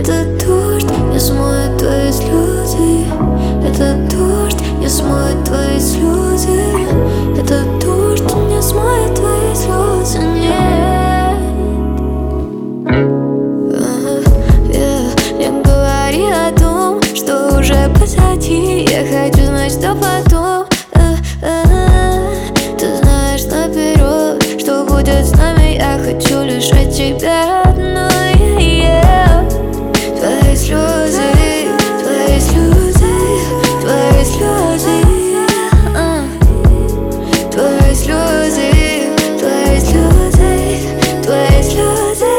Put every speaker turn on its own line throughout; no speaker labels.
Этот дождь не смоет твои слезы. Этот дождь не смоет твои слезы. Этот дождь не смоет твои слезы, нет. Не говори о том, что уже позади. Я хочу знать, что потом. Ты знаешь наперед, что будет с нами. Я хочу лишь от тебя одной. Твои слезы, твои слезы, твои слезы, твои слезы, твои слезы, твои слезы.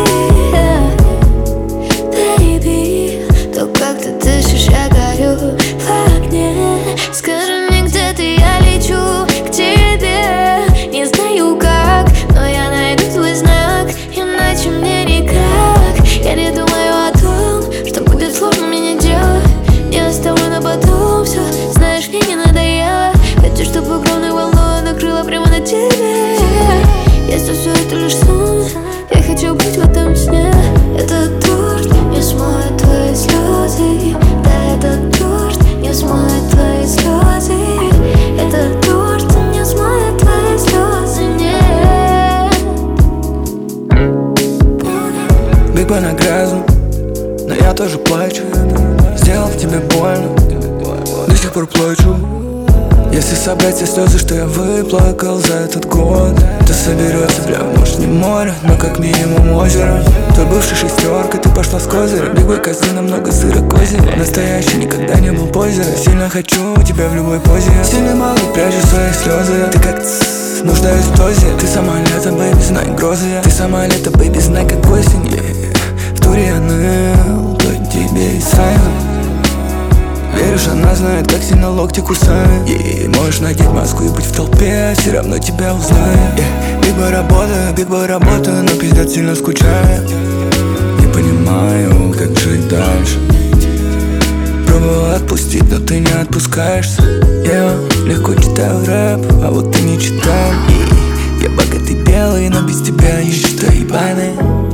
Baby, то, как ты дышишь, я горю в огне. Скажи мне, где ты, я лечу к тебе. Не знаю как, но я найду твой знак, иначе мне никак. Я не думаю о том, что будет сложно мне не делать. Не оставлю на потом все, знаешь, мне не надоело. Хочу, чтобы огромной волной накрыло прямо на тебе. Если все это лишь сон, я хочу быть в этом сне. Этот дождь не смоет твои слезы. Да, этот дождь не смоет твои слезы. Этот дождь не смоет твои слезы, нет.
Биг Бен на грязу, но я тоже плачу. Сделал тебе больно, до сих пор плачу. Если собрать все слезы, что я выплакал за этот год, то соберется прям, может, не море, но как минимум озеро. Твой бывший шестерка, ты пошла с козыря. Биг Бой козы, намного сыра козыря. Настоящий никогда не был позера. Сильно хочу тебя в любой позе. Сильно мало прячу свои слезы. Ты как нуждаюсь в дозе. Ты сама лето, бэйби, знай грозы. Ты сама лето, бэйби, знай как осень. В туре я ныл, то тебе и Саймон. Веришь, она знает, как сильно локти кусают. Можешь надеть маску и быть в толпе, все равно тебя узнают. Биг Бой работаю, но пиздец сильно скучаю. Не понимаю, как жить дальше. Пробовал отпустить, но ты не отпускаешься. Я легко читаю рэп, а вот ты не читай. Я богатый белый, но без тебя я считаю ебаный.